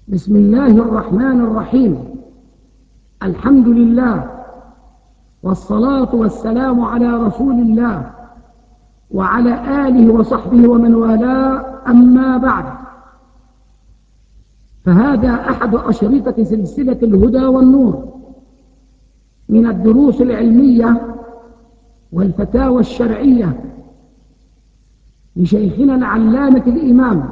بسم الله الرحمن الرحيم. الحمد لله والصلاة والسلام على رسول الله وعلى آله وصحبه ومن والاه، أما بعد، فهذا أحد أشرطة سلسلة الهدى والنور من الدروس العلمية والفتاوى الشرعية لشيخنا العلامة الإمام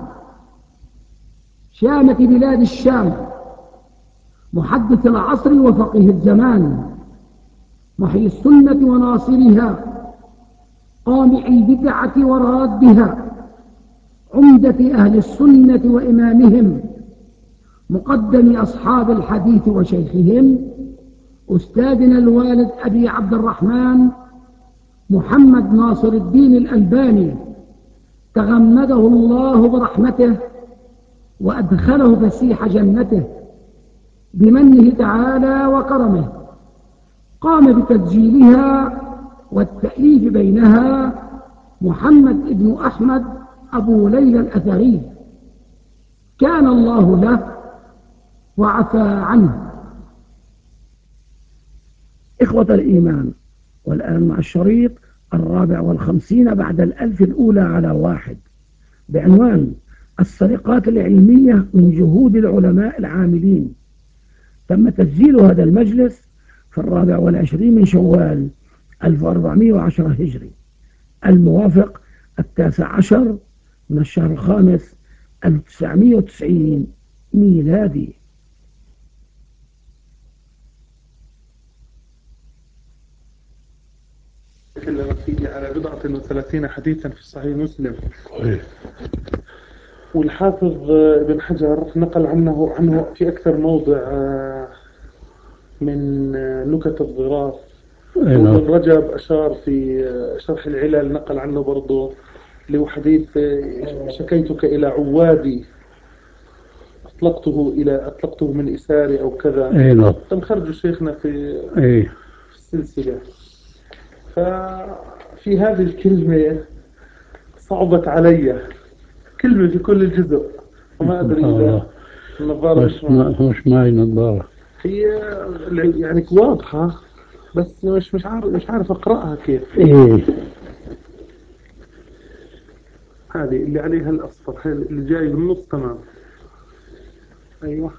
شامة بلاد الشام، محدث العصر وفقيه الزمان، محيي السنة وناصرها، قامع البدعة ورادها، عمدة أهل السنة وإمامهم، مقدم أصحاب الحديث وشيخهم، أستاذنا الوالد أبي عبد الرحمن محمد ناصر الدين الألباني، تغمده الله برحمته وأدخله فسيح جنته بمنه تعالى وكرمه. قام بتسجيلها والتأليف بينها محمد بن أحمد أبو ليلى الأثري، كان الله له وعفى عنه. إخوة الإيمان، والآن مع الشريط 54 بعد 1000 الأولى على 1 بعنوان السرقات العلمية من جهود العلماء العاملين. تم تسجيل هذا المجلس في 24 من شوال 1410 هجري، الموافق 19 من الشهر الخامس 1990 ميلادي. تكلم فيه على 37 حديثا في صحيح مسلم. والحافظ ابن حجر نقل عنه في أكثر موضع من نكت الظراف. وابن رجب أشار في شرح العلل، نقل عنه برضو له حديث شكيتك إلى عوادي أطلقته من إساري أو كذا. تم خرج شيخنا في السلسلة. ففي هذه الكلمة صعبت علي، كلمة في كل الجزء، وما أدري إذا النظارة مش معي نظارة، هي يعني واضحة بس مش عارف أقرأها كيف. هذه اللي عليها الأصفر، هي اللي جاي بالنص تمام. أيوة،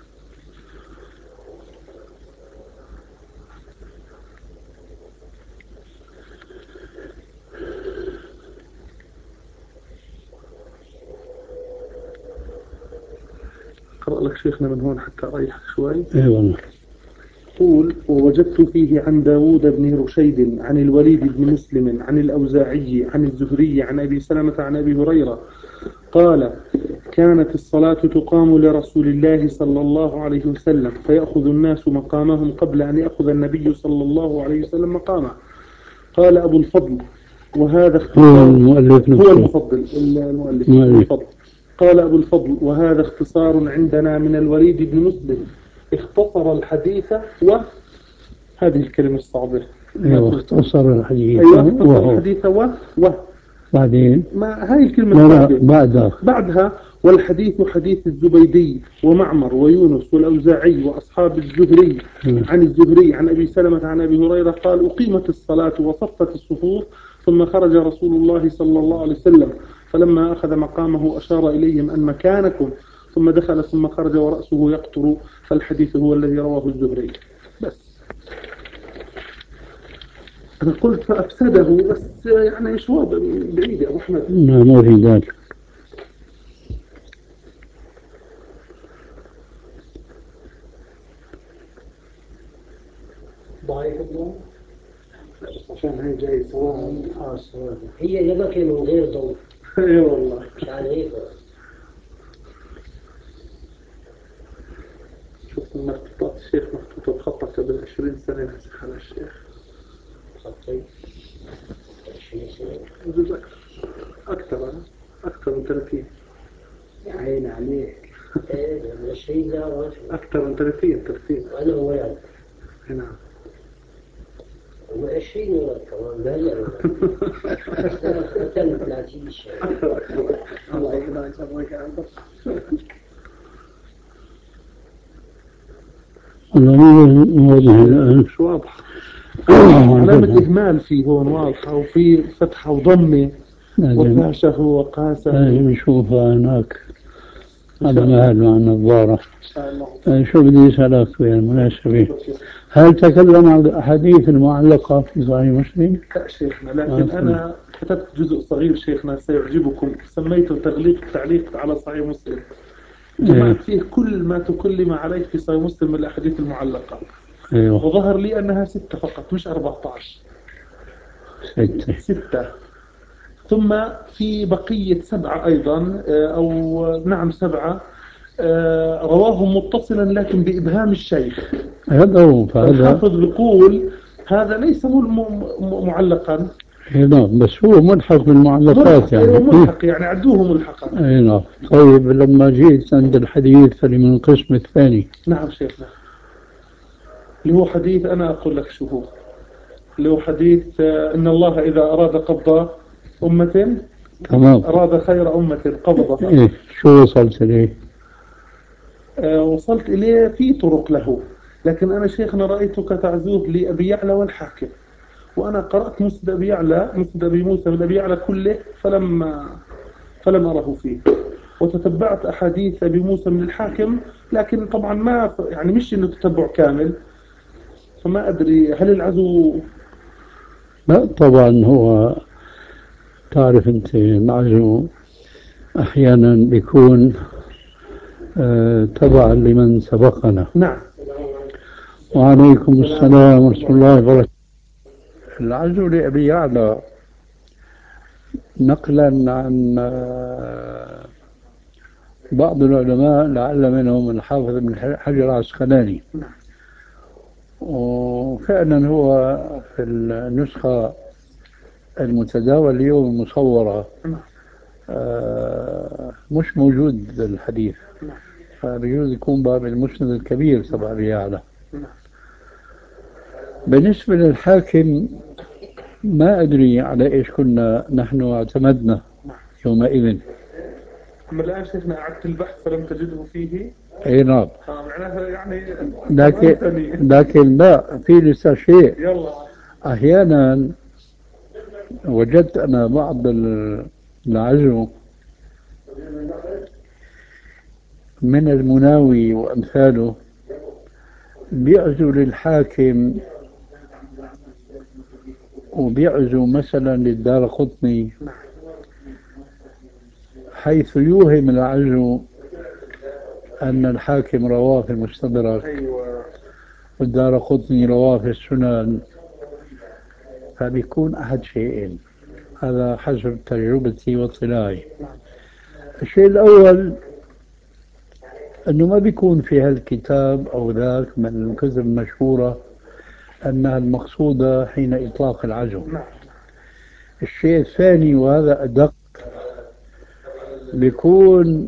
أقرأ لك شيخنا من هون حتى أريح شوي. والله. يقول: ووجدت فيه عن داود بن رشيد عن الوليد بن مسلم عن الأوزاعي عن الزهري عن أبي سلمة عن أبي هريرة قال: كانت الصلاة تقام لرسول الله صلى الله عليه وسلم فيأخذ الناس مقامهم قبل أن يأخذ النبي صلى الله عليه وسلم مقامه. قال أبو الفضل: وهذا هو المؤلف نفسه. هو المؤلف الفضل. قال أبو الفضل: وهذا اختصار عندنا من الوليد بن مسلم، اختصر الحديث وهذه الكلمة الصعبة. اختصر الحديث. اختصر الحديث بعدين ما هاي الكلمة الصعبة بعدها والحديث حديث الزبيدي ومعمر ويونس والأوزاعي وأصحاب الزهري عن الزهري عن أبي سلمة عن أبي هريرة قال: أقيمت الصلاة وصفت الصفوف ثم خرج رسول الله صلى الله عليه وسلم فلما أخذ مقامه أشار إليهم أن مكانكم ثم دخل ثم خرج ورأسه يقطر، فالحديث هو الذي رواه الزهري. بس أنا قلت فأفسده، بس يعني مش واضح، بعيد يا أبو أحمد. ما في ذلك. ضعيف الضوء، بس عشان هاي جاي سواء. هي يبقى من غير ضوء. اي والله يعني هيك. شوف مخطوطات الشيخ مخطوطة بخطة قبل 20 سنة نسخ على الشيخ. خطي 20 سنة. بجوز أكثر من 30. يا عين عليك. ايه من 20 لا أكثر من 30. وأنا هو يعني. نعم. هو 20 ولا كمان لا لا أكثر من 30 شيء. أكثر. الله يقدر يسويك عنده. الضمير واضح الآن. مش واضح. علامة إهمال فيه هون واضحة، وفي فتحة وضمة وكاشه وقاسه. نشوفها هناك هذا مهل مع النظارة. شو بدي أسألك بالمناسبة، هل تكلم عن الأحاديث المعلقة في صحيح مسلم؟ لا شيخنا، لكن أنا كتبت جزء صغير شيخنا سيعجبكم، سميته تعليق على صحيح مسلم. جمعت فيه كل ما تكلم عليه في صحيح مسلم من الأحاديث المعلقة. أيوة. وظهر لي أنها 6 فقط مش 14. 6. ثم في بقية 7 أيضا، أو نعم 7 رواهم متصلا لكن بإبهام الشيخ. هذا هو. الحافظ بيقول هذا ليس معلقا. نعم، بس هو ملحق بالمعلقات يعني. ملحق يعني عدوه ملحقا. اي نعم. طيب لما جيت عند الحديث اللي من القسم الثاني. نعم شيخنا، اللي هو حديث أنا أقول لك شو هو، اللي هو حديث إن الله إذا أراد قبض أمة تمام أراد خير أمة قبضها. إيه شو وصلت إليه؟ وصلت إليه في طرق له، لكن أنا شيخنا رأيتك تعزوه لأبي يعلى والحاكم، وأنا قرأت مسند أبي يعلى، مسند أبي موسى من أبي يعلى كله فلم أره فيه، وتتبعت أحاديث أبي موسى من الحاكم، لكن طبعا ما يعني مش إنه تتبع كامل، فما أدري هل العزو. لا طبعا هو تعرف أنت العزو أحيانا بيكون تبعا لمن سبقنا. نعم. وعليكم السلام ورحمة الله وبركاته. العزو لأبي يعلى نقلا عن بعض العلماء لعل منهم الحافظ بن حجر العسقلاني، وفعلا هو في النسخة المتداولة اليوم المصورة مش موجود الحديث، فبيجوز يكون باب المسند الكبير تبع أبي يعلى. بالنسبة للحاكم ما أدري على إيش كنا نحن اعتمدنا يومئذ. أما الآن شيخنا أعدت البحث فلم تجده فيه. أي نعم. معناها يعني لكن لا في لسه شيء. يلا. أحيانا وجدت أنا بعض العزو من المناوي وأمثاله بيعزو للحاكم وبيعزو مثلا للدارقطني، حيث يوهم العزو أن الحاكم رواه في المستدرك. أيوة. والدارقطني رواه في السنن، فبيكون أحد شيئين، هذا حسب تجربتي واطلاعي. الشيء الأول أنه ما بيكون في هالكتاب أو ذاك من الكتب المشهورة أنها المقصودة حين إطلاق العزو. الشيء الثاني وهذا أدق، بيكون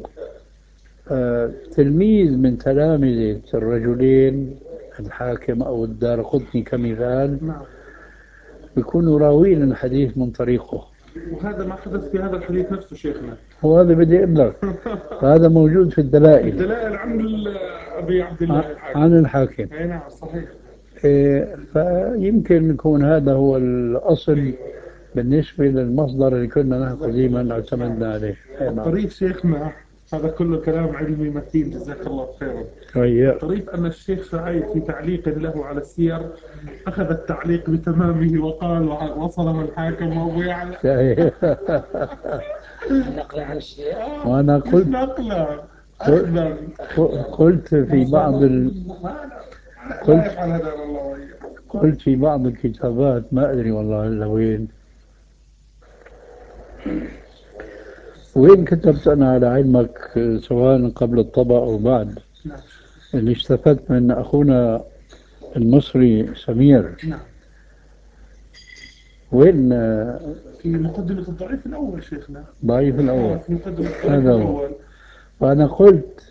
تلميذ من تلامذة الرجلين الحاكم أو الدارقطني كمثال، بيكونوا راوين الحديث من طريقه. وهذا ما حدث في هذا الحديث نفسه شيخنا. وهذا بدي أقول لك فهذا موجود في الدلائل. الدلائل عن أبي عبد الله الحاكم. عن الحاكم. أي نعم صحيح. فيمكن يكون هذا هو الأصل بالنسبة للمصدر اللي كنا نحن قديما اعتمدنا عليه. الطريف شيخنا هذا كله كلام علمي متين جزاك الله خيرا. الطريف أن الشيخ سعيد في تعليق له على السير أخذ التعليق بتمامه وقال وصله الحاكم وأبو يعلى. نقل عن الشيخ. وأنا قلت نقلا قلت في بعض قلت في بعض الكتابات ما أدري والله إلا وين كتبت أنا على علمك سواء قبل الطبع أو بعد، اللي استفدت من أخونا المصري سمير. وين؟ في مقدمة الضعيف الأول شيخنا. ضعيف الأول. في مقدمة الضعيف الأول. فأنا قلت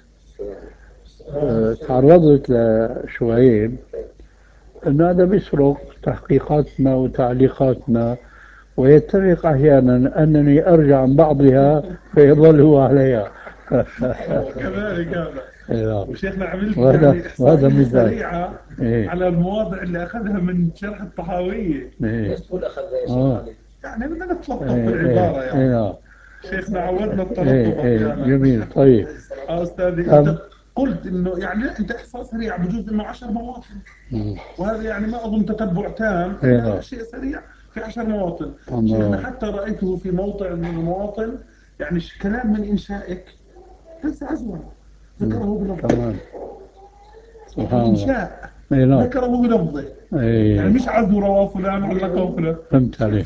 تعرضت لشعيب أن هذا بيسرق تحقيقاتنا وتعليقاتنا، ويتفق أحيانا أنني أرجع عن بعضها فيظل هو عليها. كذلك هذا. وشيخنا عملت وهذا يعني إحصائية مثال. سريعة إيه. على المواضع اللي أخذها من شرح الطحاوية. إيه. تقول أخذ يا شيخ علي. يعني بدنا نتلطف إيه. بالعبارة إيه. يعني. إيه. شيخنا عودنا التلطف إيه. أحيانا. جميل. طيب أستاذي أنت قلت إنه يعني لا، أنت إحصاء سريع بجوز إنه 10 مواطن، وهذا يعني ما أظن تتبع تام، إلا شيء سريع في 10 مواطن. شيخنا حتى رأيته في موضع من المواطن يعني كلام من إنشائك ليس عزوا، ذكره بلفظه. الإنشاء ذكره بلفظه، يعني مش عزو رواه فلان علقه فلان. فهمت عليك.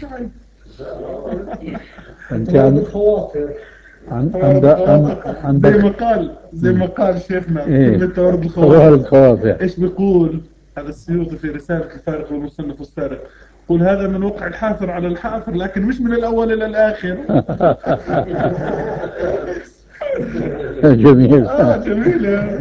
أنت زي ما قال شيخنا إيه. كلمة توارد الخواطر. ايش بيقول هذا السيوطي في رسالة الفارق والمصنف السارق؟ يقول هذا من وقع الحافر على الحافر، لكن مش من الأول إلى الآخر. جميل. جميل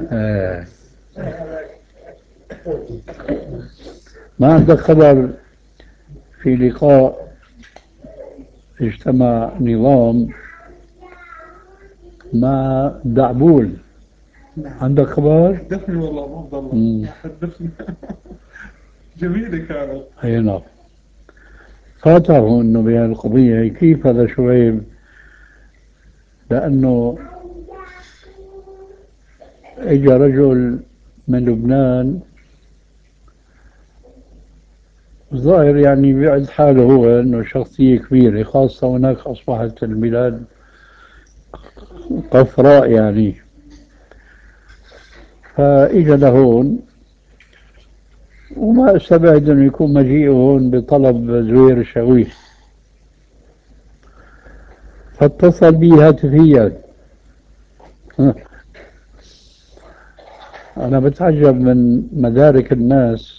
ما عندك خبر في لقاء اجتمع نظام مع دعبول؟ عندك خبر؟ حدثني والله أبو عبد الله، حدثني. جميلة كانت. اي نعم. فاتره انه بهالقضية كيف هذا شعيب، لانه اجى رجل من لبنان ظاهر يعني بيعد حاله هو انه شخصية كبيرة، خاصة هناك اصبحت البلاد قفراء يعني. فاجى لهون، وما استبعد انه يكون مجيئه هون بطلب زوير الشاويش، فاتصل بي هاتفيا. انا بتعجب من مدارك الناس،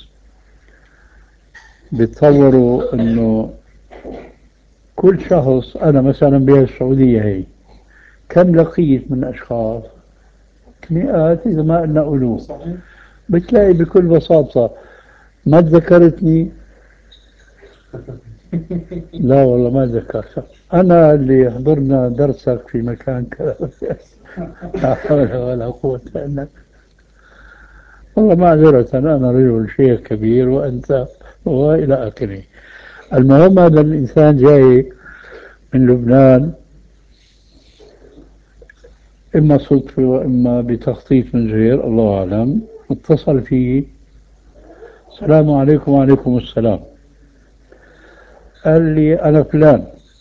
بيتصوروا انه كل شخص، انا مثلا بالسعودية هي كم لقيت من اشخاص، مئات اذا ما قلنا الوف، بتلاقي بكل بساطة ما تذكرتني. لا والله ما ذكرت، انا اللي حضرنا درسك في مكان كذا. لا حول ولا قوة الا بالله. والله معذرة، انا رجل شيخ كبير وانت، والى اخره. المهم هذا الانسان جاي من لبنان، اما صدفة واما بتخطيط من غير الله اعلم، اتصل فيه: السلام عليكم. وعليكم السلام. قال لي انا فلان.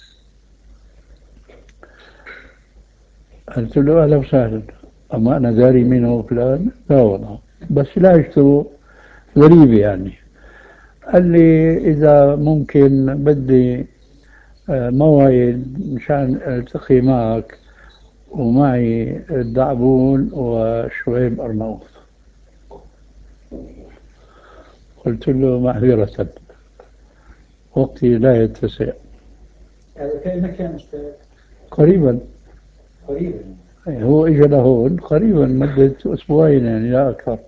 قلت له اهلا وسهلا. اما انا داري مين هو فلان؟ لا والله، بس لا يشتروا، غريبة يعني. قال لي اذا ممكن بدي موعد مشان التقي معك ومعي الدعبول وشعيب ارناؤوط. قلت له معذرة، وقتي لا يتسع. هذا في مكان أستاذ؟ قريبا. قريبا. هو اجى لهون قريبا مدة اسبوعين يعني لا اكثر.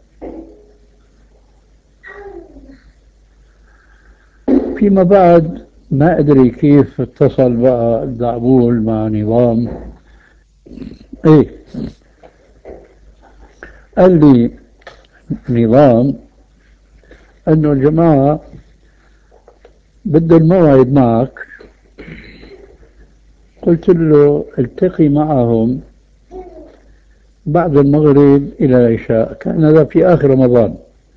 فيما بعد ما ادري كيف اتصل بقى الدعبول مع نظام. ايه، قال لي نظام انه الجماعة بده الموعد معك. قلت له التقي معهم بعد المغرب الى العشاء، كان هذا في اخر رمضان.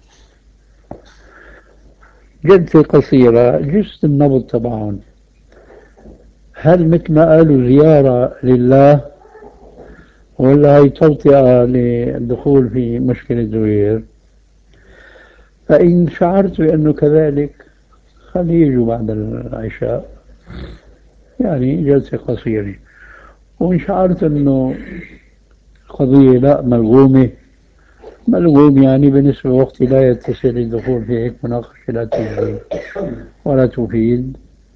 جلسة قصيرة، جست النبض تبعهم. هل مثل ما قالوا زيارة لله، ولا هي توطئة للدخول في مشكلة زوير؟ فإن شعرت بأنه كذلك خليه يجوا بعد العشاء، يعني جلسة قصيرة. وإن شعرت أنه قضية لا ملغومة، ملغوم يعني بالنسبة لوقتي لا يتسع للدخول في هيك مناقشة لا تجدي ولا تفيد،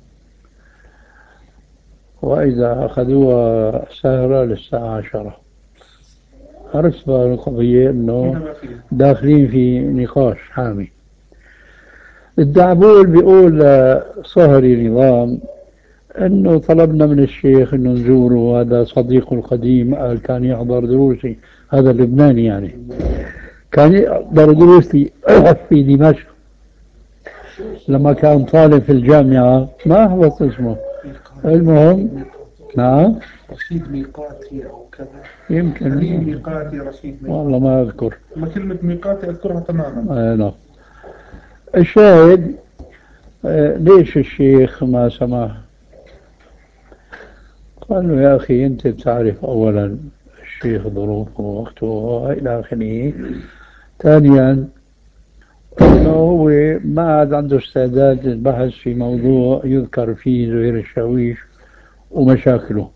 وإذا أخذوها سهرة للساعة 10. عرفت بقى القضية أنه داخلين في نقاش حامي. الدعبول بيقول صهري نظام أنه طلبنا من الشيخ أنه نزوره، وهذا صديقه القديم قال كان يحضر دروسي. هذا لبناني يعني. كان يحضر دروسي في دمشق لما كان طالب في الجامعة، ما حفظت اسمه. المهم، نعم، رشيد ميقاتي أو كذا، يمكن أمين ميقاتي، رشيد ميقاتي، والله ما أذكر. ما كلمة ميقاتي أذكرها تماما. نعم. الشاهد، ليش الشيخ ما سمح؟ قال له يا أخي أنت تعرف أولا الشيخ ظروفه ووقته وإلى آخره. ثانيا أنه هو ما عاد عنده استعداد للبحث في موضوع يذكر فيه زهير الشاويش ومشاكله،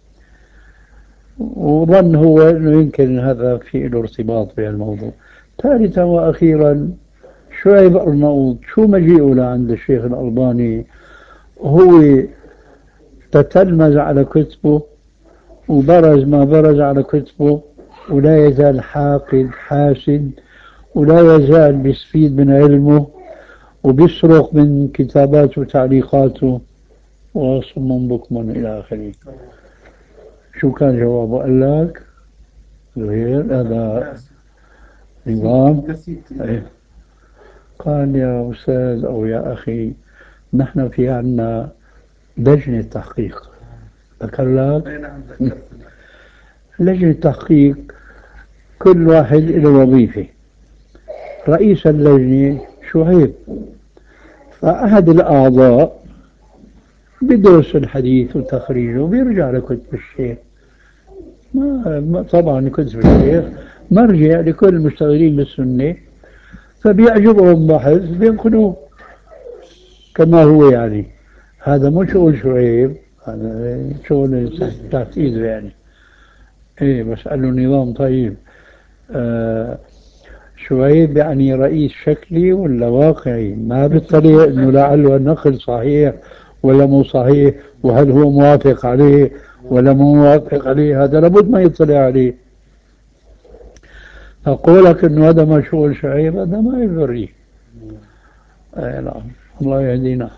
وظن هو أنه يمكن هذا في له ارتباط بهالموضوع. ثالثا وأخيرا، شعيب أرناؤوط شو مجيئه لعند الشيخ الألباني؟ هو تتلمذ على كتبه وبرز ما برز على كتبه، ولا يزال حاقد حاسد، ولا يزال بيستفيد من علمه وبيسرق من كتاباته وتعليقاته، وصم بكم إلى آخره. شو كان جوابه؟ قال لك غير هذا نظام. إيه. قال يا أستاذ أو يا أخي، نحن في عنا لجنة تحقيق. ذكر لك لجنة تحقيق، كل واحد له وظيفة. رئيس اللجنة شعيب، فأحد الأعضاء بدرس الحديث وتخريجه بيرجع لكتب الشيخ. طبعا كتب الشيخ مرجع لكل المشتغلين بالسنة، فبيعجبهم بحث بينقلوه كما هو يعني. هذا مو شغل شعيب، هذا شغل تحت ايده يعني. ايه بس قال له نظام طيب. آه، شعيب يعني رئيس شكلي ولا واقعي؟ ما بيطلع انه لعله النقل صحيح ولا مو صحيح، وهل هو موافق عليه ولا مو موافق عليه، هذا لابد ما يطلع عليه. أقولك إنه هذا ما شغل شعيب، هذا ما يضري. أي نعم، الله يهدينا،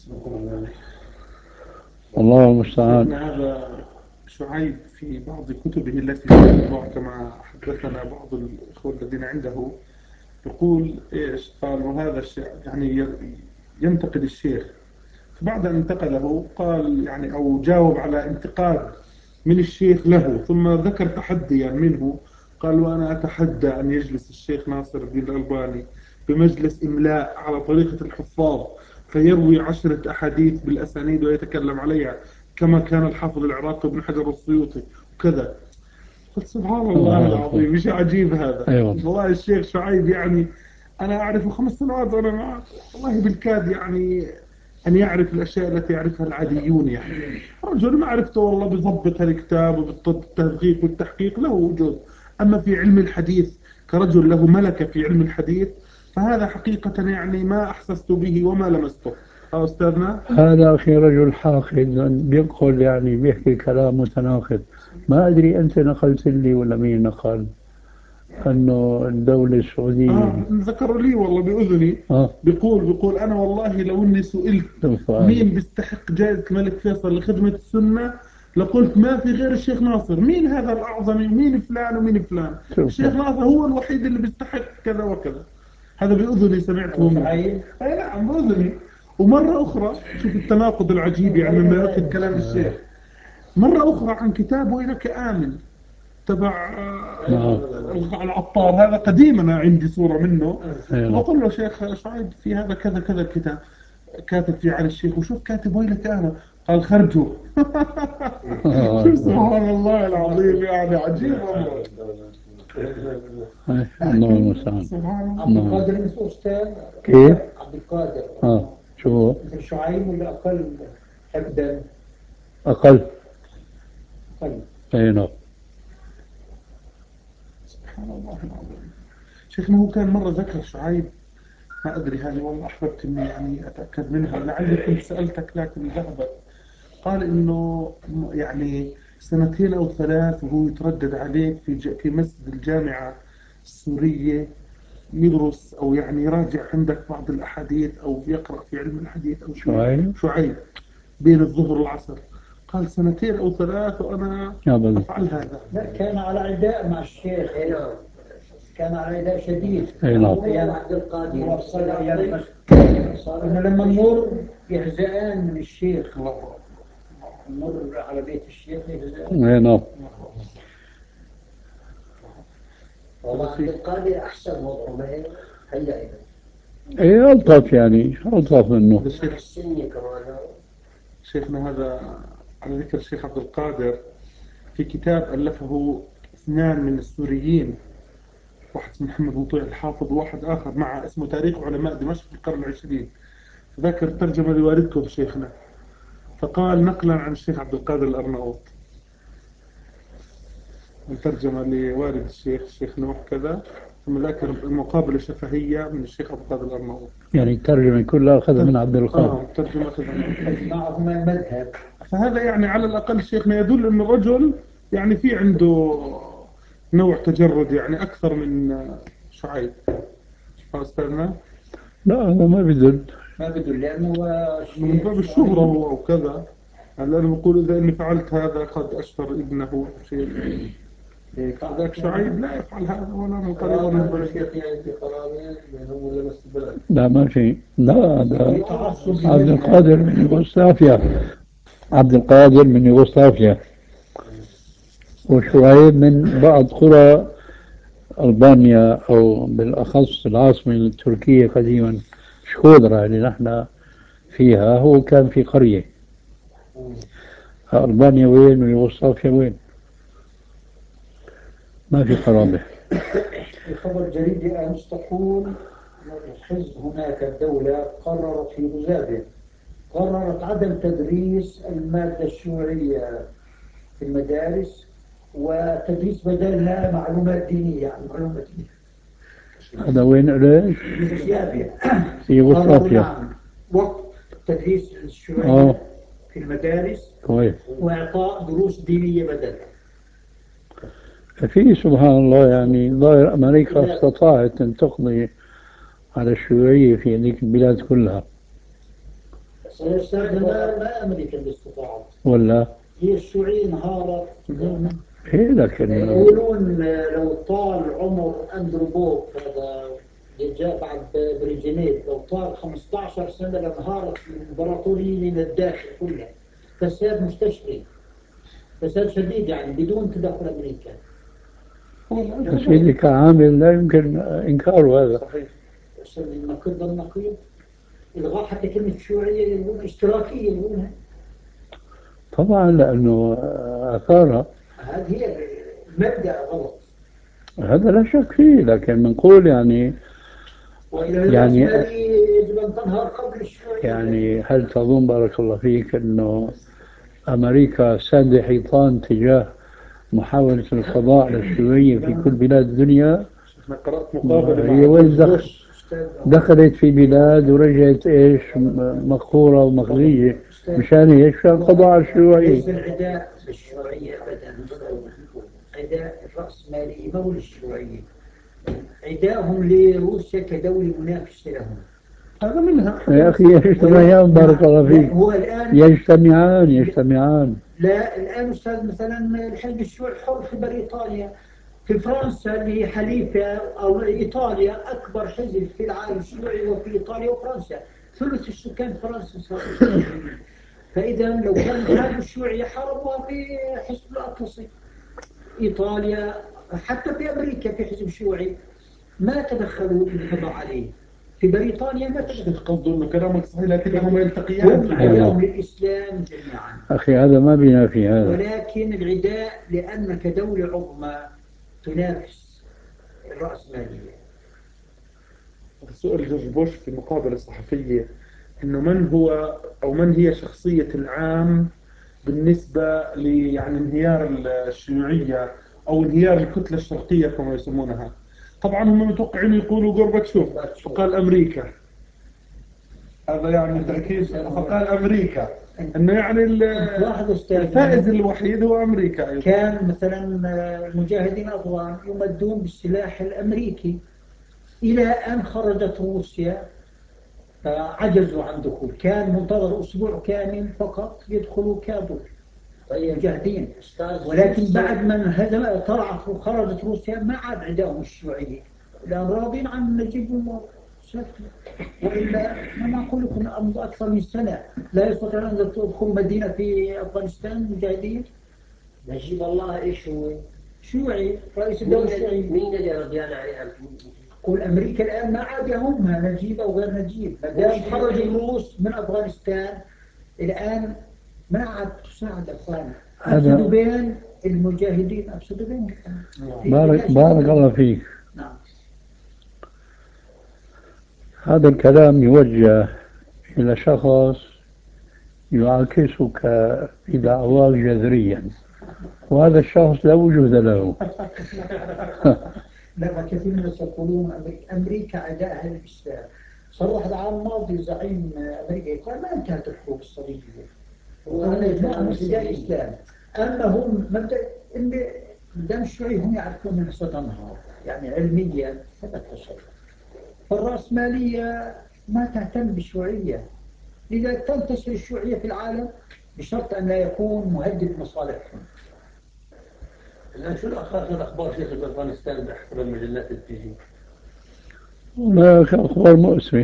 الله المستعان. هذا شعيب في بعض كتبه التي تتبع كما حدثنا بعض الإخوة الذين عنده، يقول إيش؟ قال وهذا الشيء يعني ينتقد الشيخ. فبعد أن انتقده قال يعني أو جاوب على انتقاد من الشيخ له، ثم ذكر تحديا منه. قال وأنا أتحدى أن يجلس الشيخ ناصر الدين الألباني بمجلس إملاء على طريقة الحفاظ، فيروي 10 أحاديث بالأسانيد ويتكلم عليها كما كان الحافظ العراقي وابن حجر السيوطي وكذا. قلت سبحان الله العظيم، مش عجيب هذا. أيوة. والله الشيخ شعيب يعني أنا أعرفه 5 سنوات وأنا معه، والله بالكاد يعني أن يعرف الأشياء التي يعرفها العاديون. يعني رجل معرفته والله بضبط الكتاب وبالتدقيق والتحقيق له وجود. أما في علم الحديث كرجل له ملكة في علم الحديث، فهذا حقيقة يعني ما أحسست به وما لمسته. أستاذنا هذا أخي رجل حاقد بيقول يعني بيحكي كلام متناقض. ما أدري أنت نقلت لي ولا مين نقل أنه الدولة السعودية. ذكروا لي والله بأذني. بيقول أنا والله لو إني سئلت مين بيستحق جائزة الملك فيصل لخدمة السنة لقلت ما في غير الشيخ ناصر. مين هذا الأعظم؟ مين فلان ومين فلان؟ الشيخ ناصر هو الوحيد اللي بيستحق كذا وكذا. هذا بأذني سمعته منه. أي نعم بأذني. ومرة أخرى شوف التناقض العجيب يعني لما يأخذ كلام الشيخ. مرة أخرى عن كتاب وينك آمن تبع العطار، هذا قديم أنا عندي صورة منه. وبقول له شيخ شعيب في هذا كذا كذا الكتاب كاتب فيه عن الشيخ، وشوف كاتب ويلك أنا. قال خرجوا. سبحان الله العظيم، يعني عجيب أمره. الله المستعان. سبحان عبد الله. القادر اسمه أستاذ كيف؟ عبد القادر. شو مثل شعيب ولا أقل حقدا؟ أقل. أقل. أي نعم. سبحان الله العظيم. شيخنا هو كان مرة ذكر شعيب، ما أدري هذه والله أحببت إني يعني أتأكد منها، لعلي كنت سألتك لكن ذهبت. قال إنه يعني 2 أو 3 وهو يتردد عليك في مسجد الجامعة السورية يدرس أو يعني يراجع عندك بعض الأحاديث أو يقرأ في علم الحديث أو شيء. شعيب بين الظهر والعصر. قال 2 أو 3 وأنا أبدا. أفعل هذا. لا، كان على عداء مع الشيخ. كان على عداء شديد. أي نعم. أيام عبد القادر وصل أيام صار إنه لما نمر يهزئان من الشيخ. نمر على بيت الشيخ يهزئان. أي نعم. والله عبد القادر أحسن وضعه ما هي هلا إيه ألطف يعني، ألطف منه. الشيخ السني كمان. شيخنا هذا على ذكر الشيخ عبد القادر، في كتاب ألفه 2 من السوريين، واحد اسمه محمد مطيع الحافظ وواحد آخر مع اسمه تاريخ علماء دمشق في القرن 20. ذكر ترجمة لوالدكم شيخنا، فقال نقلا عن الشيخ عبد القادر الأرناؤوط، الترجمة لوالد الشيخ نوح كذا، ثم ذكر المقابلة شفهية من الشيخ عبد القادر الأرناؤوط. يعني الترجمة كلها أخذها من عبد القادر. ترجمة أخذها من عبد القادر. معهم المذهب. فهذا يعني على الأقل شيخنا يدل أن الرجل يعني في عنده نوع تجرد يعني أكثر من شعيب. أستاذنا لا هذا ما بدل. ما بدل لأنه من باب الشهرة هو أو كذا، يعني أنا بقول إذا إني فعلت هذا قد أشتر ابنه أو شيء. هذاك شعيب لا يفعل هذا ولا من طريق ولا من طريق. لا ما في، لا هذا عبد القادر من يوغوسلافيا. عبد القادر من يوغوسلافيا، وشعيب من بعض قرى ألبانيا، أو بالأخص العاصمة التركية قديما شكودرا اللي نحن فيها. هو كان في قرية. ألبانيا وين ويوغوسلافيا وين؟ ما في قرابة. الخبر جريدة أمس تقول الحزب هناك الدولة قررت في يوغوسلافيا قررت عدم تدريس المادة الشيوعية في المدارس وتدريس بدلها معلومات دينية، يعني معلومات دينية. هذا وين ليش؟ يوغوسلافيا. في يوغوسلافيا. نعم، وقف تدريس الشيوعية في المدارس كويس. وإعطاء دروس دينية بدلها. في سبحان الله يعني ظاهر أمريكا استطاعت أن تقضي على الشيوعية في هذيك البلاد كلها. ما أمريكا اللي استطاعت، ولا هي الشيوعية انهارت. هي لكن يقولون لو طال عمر أندرو بوك هذا اللي جاء بعد بريجينيف، لو طال 15 سنة لانهارت الإمبراطورية من الداخل كلها. فساد مستشري، فساد شديد يعني بدون تدخل أمريكا. بس هذي كعامل لا يمكن إنكاره هذا. صحيح. النقيض النقيض إلغاء حتى كلمة الشيوعية يقولون اشتراكية يقولونها. طبعا لأنه أثارها. هذه هي المبدأ غلط. هذا لا شك فيه، لكن بنقول يعني يعني يجب أن تنهار قبل الشيوعية. يعني هل تظن بارك الله فيك أنه أمريكا سد حيطان تجاه محاولة القضاء على الشيوعية في كل بلاد الدنيا؟ أنا قرأت مقابلة هي مع وين دخلت في بلاد ورجعت إيش مقهورة ومخزية مشان إيش؟ عشان القضاء على الشيوعية. ليس العداء بالشيوعية أبدا، عداء الرأسمالية مو للشيوعية، عداءهم لروسيا كدولة منافسة لهم. هذا منها يا أخي يجتمعان بارك الله فيك. هو الآن يجتمعان. لا الآن أستاذ مثلا الحزب الشيوعي الحر في بريطانيا، في فرنسا اللي هي حليفة، أو إيطاليا أكبر حزب في العالم الشيوعي وفي إيطاليا وفرنسا، ثلث السكان فرنسا صاروا. فإذا لو كان الحزب الشيوعي حاربوا في حزب الأطلسي. إيطاليا حتى في أمريكا في حزب شيوعي ما تدخلوا القضاء عليه. في بريطانيا ما تدخلوا. قصده أنه كلامك صحيح لكنهما يلتقيان. عداءهم للإسلام جميعا. أخي هذا ما بينا في هذا. ولكن العداء لأنك دولة عظمى تنافس الرأسمالية. سؤال جورج بوش في المقابلة الصحفية إنه من هو أو من هي شخصية العام بالنسبة يعني انهيار الشيوعية أو انهيار الكتلة الشرقية كما يسمونها. طبعا هم متوقعين يقولوا غورباتشوف، فقال أمريكا. هذا يعني تأكيد، فقال أمريكا إنه يعني الفائز الوحيد هو أمريكا أيضا. كان مثلا المجاهدين الأفغان يمدون بالسلاح الأمريكي إلى أن خرجت روسيا فعجزوا عن دخول. كان منتظر أسبوع كامل فقط يدخلوا كابول طيب مجاهدين. أستاذ، ولكن بعد ما هزم طلعت وخرجت روسيا ما عاد عندهم الشيوعية، لأن راضين عن نجيب سكن. وإلا ما أقول لكم أمضى أكثر من سنة لا يستطيعون أن تدخل مدينة في أفغانستان مجاهدين. نجيب الله إيش هو؟ شيوعي، رئيس الدولة الشيوعي. مين اللي رضيان عليه؟ قول أمريكا الآن ما عاد يهمها نجيب أو غير نجيب، ما دام خرج الروس من أفغانستان الآن ما عاد تساعد أفغان. أفسدوا بين المجاهدين، أفسدوا بينهم. بارك الله فيك. نعم. هذا الكلام يوجه إلى شخص يعاكسك في دعواك جذريا، وهذا الشخص لا وجود له. لما كثير من الناس يقولون أمريكا عداءها للإسلام. صرح العام الماضي زعيم أمريكا قال ما انتهت الحروب الصليبية وأنا مسجد الإسلام. أما هم مبدأ اللي دم الشيوعي هم يعرفون أنها ستنهار، يعني علميا ثبت الشيء. فالرأسمالية ما تهتم بالشيوعية، لذا تنتشر الشيوعية في العالم بشرط أن لا يكون مهدد مصالحهم. الآن شو آخر الأخبار شيخ أفغانستان بأحد المجلات اللي بتيجي؟ هناك أخبار مؤسفة،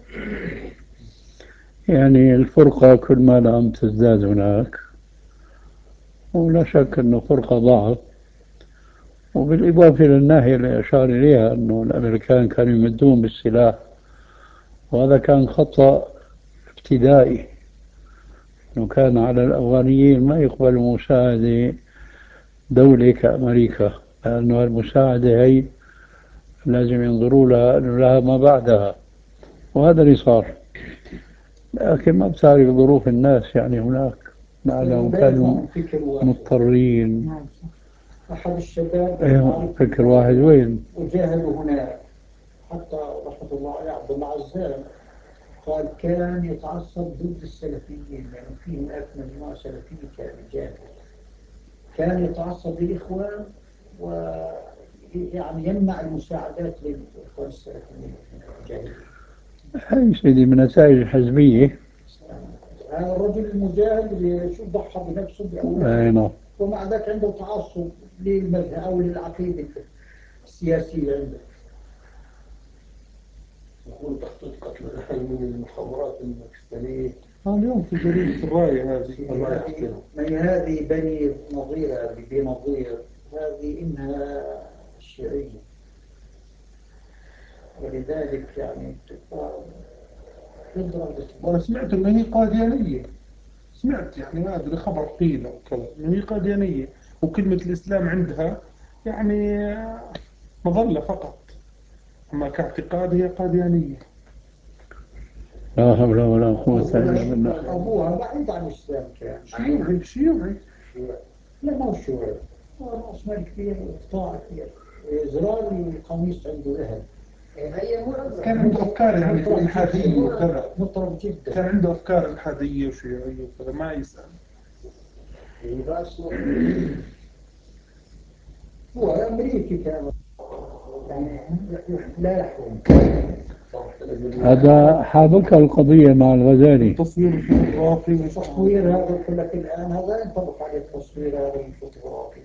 يعني الفرقة كل ما عم تزداد هناك، ولا شك أنه فرقة ضعف. وبالإضافة للناحية اللي أشار إليها أنه الأمريكان كانوا يمدون بالسلاح، وهذا كان خطأ ابتدائي، أنه كان على الأفغانيين ما يقبلوا مساعدة دولة كأمريكا، لأنه المساعدة هي لازم ينظروا لها أنه لها ما بعدها، وهذا اللي صار. لكن ما بتعرف ظروف الناس يعني هناك، لأنهم كانوا مضطرين. أحد الشباب فكر واحد وين؟ وجاهدوا هناك حتى رحمة الله عليه عبد الله عزام قال كان يتعصب ضد السلفيين، يعني في هناك مجموعة سلفية كان جاهد، كان يتعصب للإخوان ويعني يمنع المساعدات للإخوان السلفيين الجاهدين. هاي سيدي من نتائج الحزبية. هذا الرجل المجاهد اللي شو ضحى بنفسه نعم. ومع ذلك عنده تعصب للمذهب أو للعقيدة السياسية عنده. يقول تخطيط قتل الآن من المخابرات الباكستانية. اليوم في جريدة الراية هذه بني نظيرة بنظير، هذه إنها الشيعية، ولذلك يعني تضرب. وأنا سمعت إن هي قاديانية، سمعت يعني ما أدري خبر قيل أو كذا إن هي قاديانية، وكلمة الإسلام عندها يعني مظلة فقط، أما كاعتقاد هي قاديانية. لا حول ولا قوة إلا بالله. أبوها بعيد عن الإسلام، كان شيوعي. لا ما هو شيوعي، رأس مال كبير، قطاع كبير، زرار القميص عنده ذهب. كان عنده أفكار يعني إلحادية وكذا، مطرب جدا، كان عنده أفكار إلحادية وشيوعية وكذا، ما يسأل. هو أمريكي كان يعني لا يحكم. هذا حابك القضية مع الغزالي. تصوير الفوتوغرافي التصوير هذا يقول لك الآن هذا ينطبق عليه التصوير هذا الفوتوغرافي،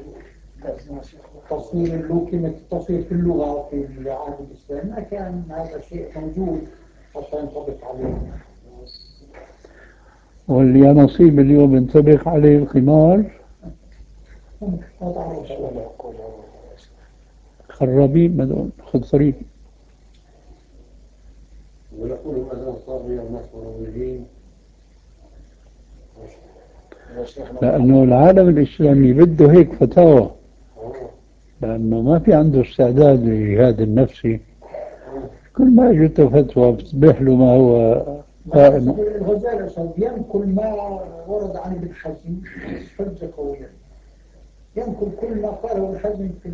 تصوير اللوكي، التصوير في اللغة في العهد الإسلامي ما كان هذا شيء موجود حتى ينطبق عليه. واللي نصيب اليوم ينطبق عليه القمار، خرابين بدون خسرين. ويقول مثلا صار من الناس مروجين. لأنه العالم الإسلامي بده هيك فتاوى، لأنه ما في عنده استعداد للجهاد النفسي. كل ما جته فتوى بتصبح له ما هو قائم. الغزالي ينقل ما ورد عن ابن حزم حجة قوية، ينقل كل ما قاله ابن حزم في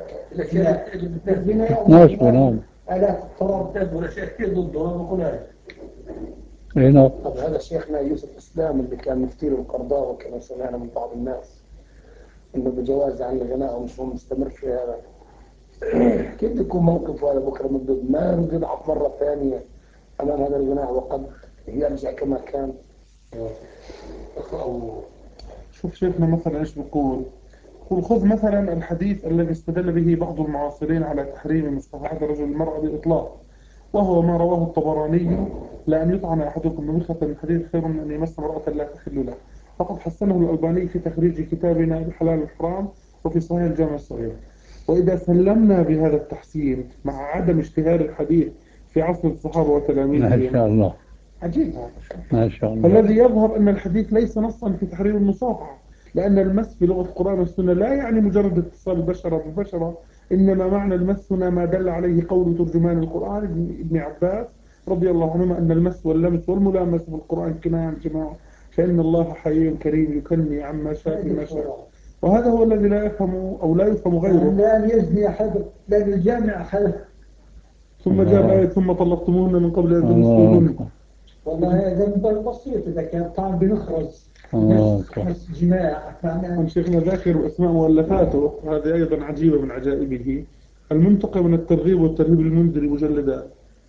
الزنا. نعم. آلاف الطراب والأشياء كثير ضده ما بقولها. هنا هذا شيخنا يوسف إسلام اللي كان مفتي القرضاوي، كما سمعنا من بعض الناس إنه بجواز عن الغناء ومش هو مستمر في هذا. كيف يكون موقف هذا بكرة مدد ما يضعف مرة ثانية أمام هذا الغناء وقد يرجع كما كان؟ أو شوف شيخنا مثلا إيش بيقول. يقول خذ مثلا الحديث الذي استدل به بعض المعاصرين على تحريم مصافحة رجل المرأة بإطلاق، وهو ما رواه الطبراني: لأن يطعن أحدكم بمخة من حديث خير من أن يمس امرأة لا تحل له. فقد حسنه الألباني في تخريج كتابنا الحلال والحرام وفي صحيح الجامع الصغير. وإذا سلمنا بهذا التحسين مع عدم اشتهار الحديث في عصر الصحابة ما وتلاميذهم، شاء الله عجيب هذا. ما شاء الله. الذي يظهر أن الحديث ليس نصا في تحريم المصافحة، لأن المس في لغة القرآن والسنة لا يعني مجرد اتصال البشرة بالبشرة، إنما معنى المس هنا ما دل عليه قول ترجمان القرآن ابن عباس رضي الله عنهما أن المس واللمس والملامس في القرآن كناية عن جماعة، فإن الله حي كريم يكني عما شاء بما شاء. وهذا هو الذي لا يفهم أو لا يفهم غيره. لأن يزني أحد لأن الجامع أحد. ثم جاء آية ثم طلقتموهن من قبل أن تمسوهن. والله هذا بسيط إذا كان طعن بنخرز نفس جماع. شيخنا ذاكر أسماء مؤلفاته، وهذه أيضا عجيبة من عجائبه: المنتقى من الترغيب والترهيب المنذري مجلدان.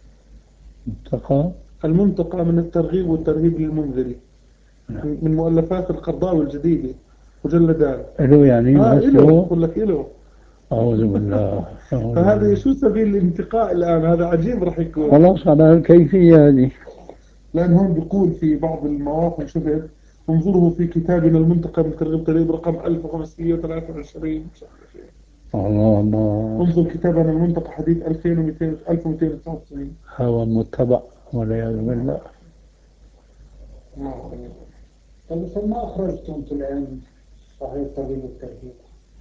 المنتقى من الترغيب والترهيب المنذري من مؤلفات القرضاوي الجديدة مجلدان. له يعني إله أقول لك إله. أعوذ بالله. فهذا شو سبيل الانتقاء الآن؟ هذا عجيب راح يكون. خلاص على الكيفية هذه. لأن هون بيقول في بعض المواقع شفت: انظره في كتابنا المنتقى من ترغيب ترهيب رقم 1523. الله. انظر كتابنا المنتقى حديث 1299. هو متبع والعياذ بالله. طيب ثم أخرجتم أنتم الآن صحيح الترغيب والترهيب.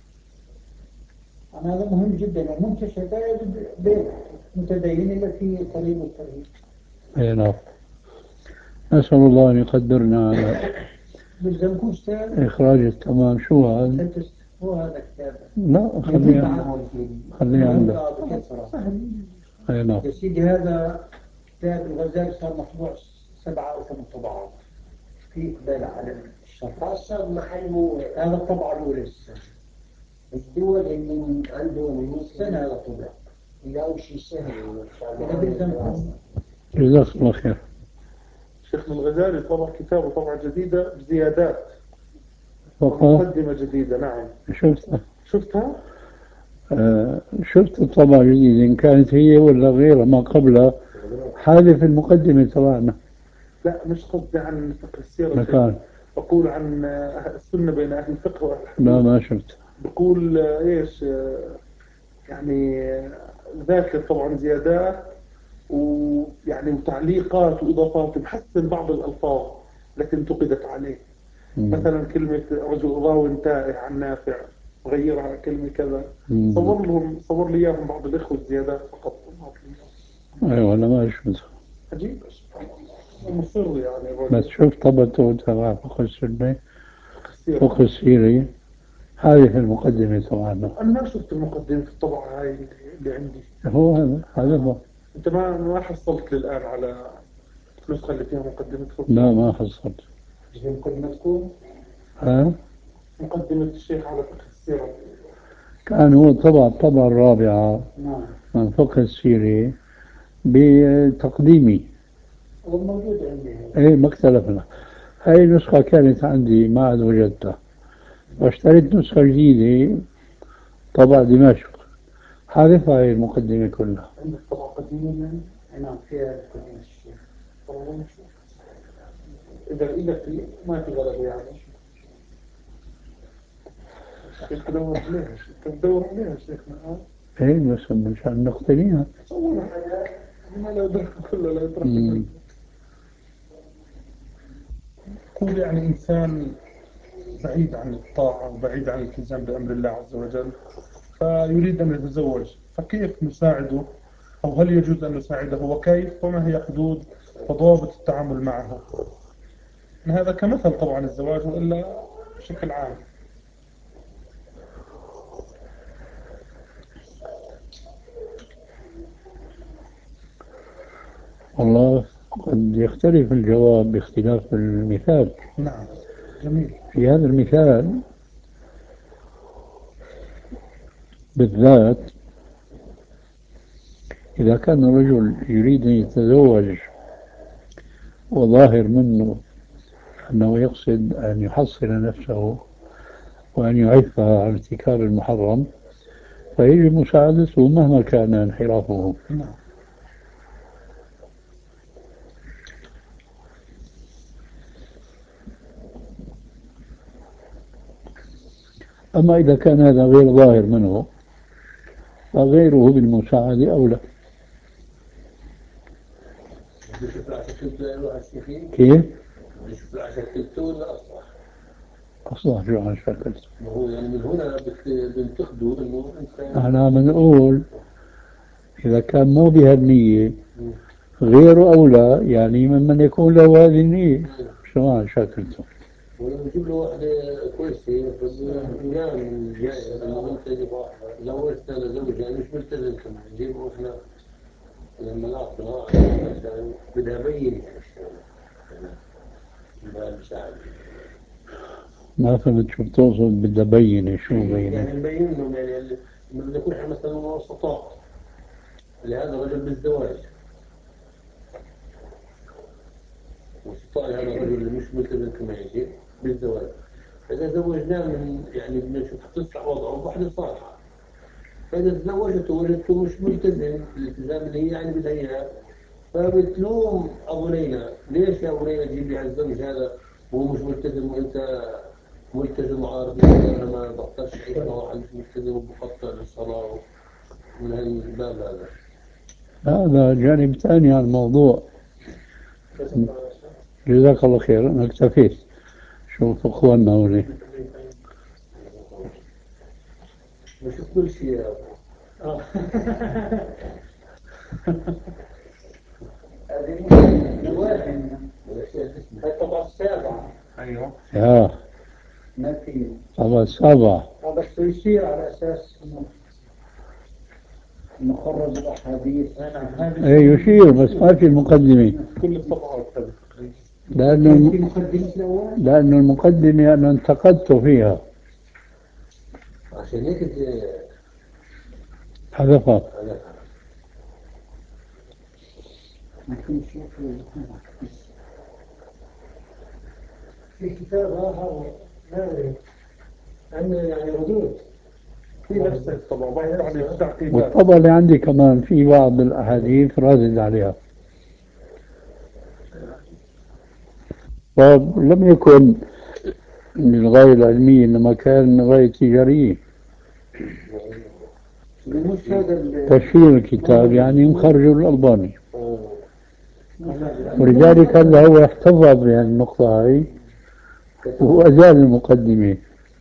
أنا هذا مهم جدا، المنتشر لا يجد بيت متدين إلا في الترغيب والترهيب. أي نعم. نسأل الله أن يقدرنا على إخراج التمام. شو هذا؟ هو هذا كتاب. لا خليه عندك. أي نعم. يا سيدي هذا كتاب الغزالي صار مطبوع 7 أو 8 طبعات في إقبال على الشرح. صار محله هذا الطبعة الأولى لسه. الدول اللي عندهم سنة هذا طبع. يلاقوا شيء سهل إن شاء الله. جزاك الله خير. شيخنا الغزالي طبع كتابه طبعة جديدة بزيادات ومقدمة جديدة. نعم شفتها؟ شفت الطبعة الجديدة، إن كانت هي ولا غيرها ما قبلها. حادث المقدمة تبعنا. لا مش قصدي عن فقه السيرة، مكان بقول عن السنة بين أهل الفقه وأهل الحديث. لا ما شفت. بقول إيش يعني ذاكر طبعا زيادات ويعني وتعليقات وإضافات بحسن بعض الألفاظ التي انتقدت عليه. مثلا كلمة رجل راو تائه عن نافع غيرها كلمة كذا. صور لي إياهم بعض الإخوة الزيادات فقط. أيوة أنا ما شفت. عجيب مصر يعني بس شفت طبعته تبع فقه السنة فقه السيري. هذه المقدمة تبعنا. أنا ما شفت المقدمة في الطبعة هاي اللي عندي. هو هذا هو. أنت ما حصلت للآن على النسخة اللي فيها مقدمة فقه؟ لا ما حصلت. هي مقدمتكم؟ مقدمة الشيخ على فقه السيرة. كان هو الطبعة الرابعة من فقه السيري بتقديمي. والموجود عندي. ايه ما اختلفنا. هاي النسخة كانت عندي ما عاد وجدتها، واشتريت نسخة جديدة طبع دمشق حذف هاي المقدمة كلها. عندك طبعة قديمة يعني؟ نعم فيها قديم الشيخ. إذا في ما في غلبة يعني. الشيخ دور عليها، تدور عليها شيخنا. ايه بس مشان نقتنيها. صورها ما لا يدرك كله لا يدرك. يكون يعني إنسان بعيد عن الطاعة وبعيد عن الالتزام بأمر الله عز وجل، فيريد أن يتزوج، فكيف نساعده؟ أو هل يجوز أن نساعده وكيف؟ وما هي حدود وضوابط التعامل معه؟ هذا كمثل طبعا الزواج، وإلا بشكل عام. والله قد يختلف الجواب باختلاف المثال. نعم جميل. في هذا المثال بالذات إذا كان الرجل يريد أن يتزوج وظاهر منه أنه يقصد أن يحصن نفسه وأن يعفها عن ارتكاب المحرم، فيجب مساعدته مهما كان انحرافه. أما إذا كان هذا غير ظاهر منه فغيره بالمساعدة أولى. كيف؟ أصلح شو عن شكل؟ هو يعني من هنا بنتخذوا إنه أنت أنا بنقول إذا كان مو بهالنية غيره أولى، يعني ممن يكون له هذه النية. شو عن شكلته؟ ولما نجيب له واحدة كويسة بنعمل جاي ملتزم، لو أنا زوجة مش ملتزم كمان نجيبه إحنا لما نعطنا مثلا بدها بين المساعدة. ما فهمت شو بتقصد بدها بينة؟ شو بينة؟ يعني نبين لهم يعني بدنا نكون احنا مثلا وسطاء لهذا الرجل بالزواج، وسطاء لهذا الرجل اللي مش ملتزم كما يجب بالزواج. إذا زوجناه من يعني بدنا نشوف تصلح وضعه بواحدة صالحة، فإذا تزوجته وجدته مش ملتزم الالتزام اللي هي يعني بدها إياه، فبتلوم أبو ليلى ليش يا أبو ليلى تجيب لي على الزوج هذا وهو مش ملتزم وأنت ملتزم وعارف أنا ما بقدرش أعيش مع واحد مش ملتزم وبقطع الصلاة من هالباب هذا. هذا جانب ثاني عن الموضوع. جزاك الله خير، أنا اكتفيت. شوف أخواننا هوني. بشوف كل شيء يا أبو. هذه طبعا السابعة. أيوه. يا متين. طبعا السابع. بس يصير على أساس إنه نخرج الأحاديث. ايه يشير بس ما في مقدمة. كل الصفحات هذه. لأنه المقدمة أنا انتقدت فيها عشان هيك حذفها. في كتاب آخر ما أدري عنه يعني ردود في نفس الطبع بعض التعقيدات. والطبع اللي عندي كمان في بعض الأحاديث رادد عليها. لم يكن للغاية العلمية إنما كان غاية تجارية. تشهير الكتاب يعني مخرج الألباني، ولذلك هلا هو احتفظ بهالنقطة هاي وأزال المقدمة.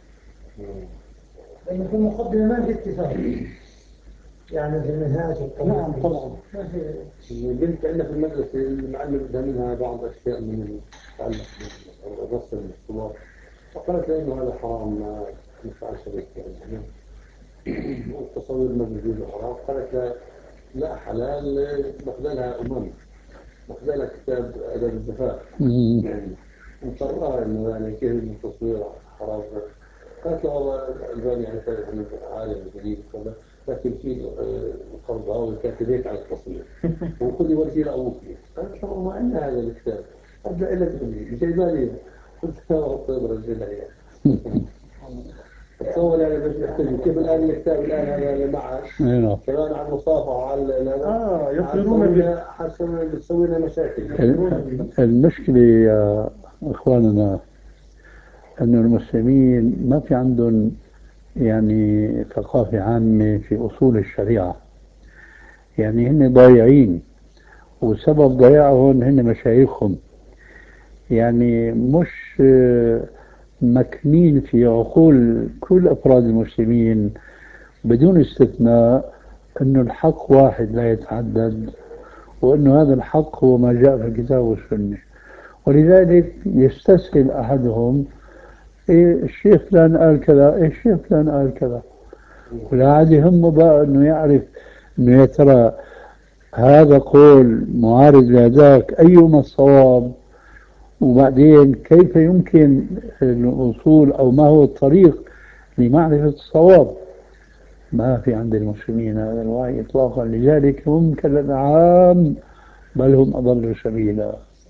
لأنه في المقدمة ما في اتفاق يعني في المنهاج والطريق. نعم طبعا. البنت عندنا في المدرسة المعلم بدها منها بعض أشياء من تتعلق بالرسم والصور، فقالت لي إنه هذا حرام ما ينفعش يعني والتصوير ما بيجوز حرام. قالت لها لا حلال، بخذلها بخذلها كتاب أدب الزفاف يعني مقررها إنه يعني كيف التصوير حرام. قالت له والله الألباني يعني تعرف إنه عالم جديد وكذا، لكن في القرضاوي كاتب هيك على التصوير وكل يورجي له أبوك. قالت له ما عندنا هذا الكتاب، قالت له إلا تقولي جايبها لي. قلت له طيب رجلها يعني. تصور يعني بس يحتاجوا كيف الآن الكتاب الآن هذا اللي معك كمان على المصافحة وعلى يقدرون حسنا بتسوي لنا مشاكل. المشكلة يا إخواننا أن المسلمين ما في عندهم يعني ثقافة عامة في أصول الشريعة، يعني هن ضايعين، وسبب ضياعهم هن مشايخهم، يعني مش مكنين في عقول كل أفراد المسلمين بدون استثناء أنه الحق واحد لا يتعدد، وأنه هذا الحق هو ما جاء في الكتاب والسنة. ولذلك يستسهل أحدهم إيه الشيخ فلان قال كذا، إيه الشيخ فلان قال كذا، ولا عاد يهمه بقى أنه يعرف أنه يا ترى هذا قول معارض لهذاك أيهما الصواب، وبعدين كيف يمكن الوصول أو ما هو الطريق لمعرفة الصواب. ما في عند المسلمين هذا الوعي إطلاقا، لذلك هم كالأنعام بل هم أضل سبيلا.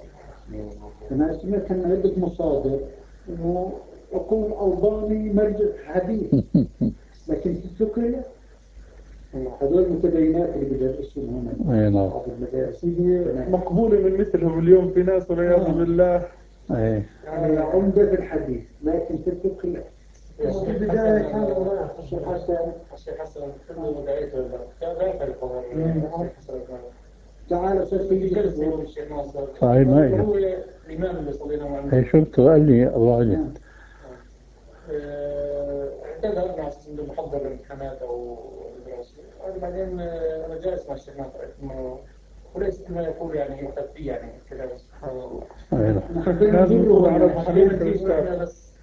أنا سمعت أن عدة مصادر إنه يكون ألباني مرجع حديث لكن في الفقه هذول المتدينات اللي بيدرسون هنا نعم. بعض المدارس مقبولة من مثلهم اليوم في ناس والعياذ بالله إيه. يعني عمدة في الحديث لكن في الفقه لا. في البداية كان الشيخ حسن كله دعيته كان دافع الخبر الشيخ حسن تعال في جلسة الشيخ ناصر صحيح ما هي. هو الإمام اللي صلينا معه إيه شفته قال لي الله عليك. اعتاد أربع أساس إنه محضر الامتحانات أو الدراسة بعدين أنا جالس مع الشيخ ناصر إنه وليس كما يقول يعني يخفي يعني كذا سبحان الله. لازم يكون على إحنا بس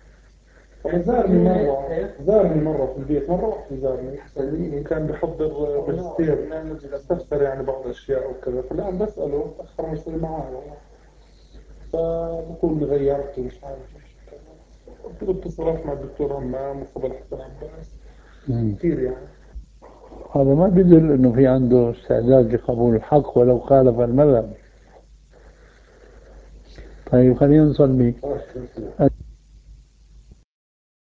زارني مرة في البيت، مرة واحدة زارني كان بيحضر ماجستير، استفسر يعني بعض الأشياء وكذا، فالآن بسأله أخر مسألة معاه فبقول غيرت ومش عارف ايش اتصالات مع الدكتور همام وقبل حسن عباس كثير يعني. هذا ما بيدل انه في عنده استعداد لقبول الحق ولو خالف المذهب. طيب خلينا نصلي.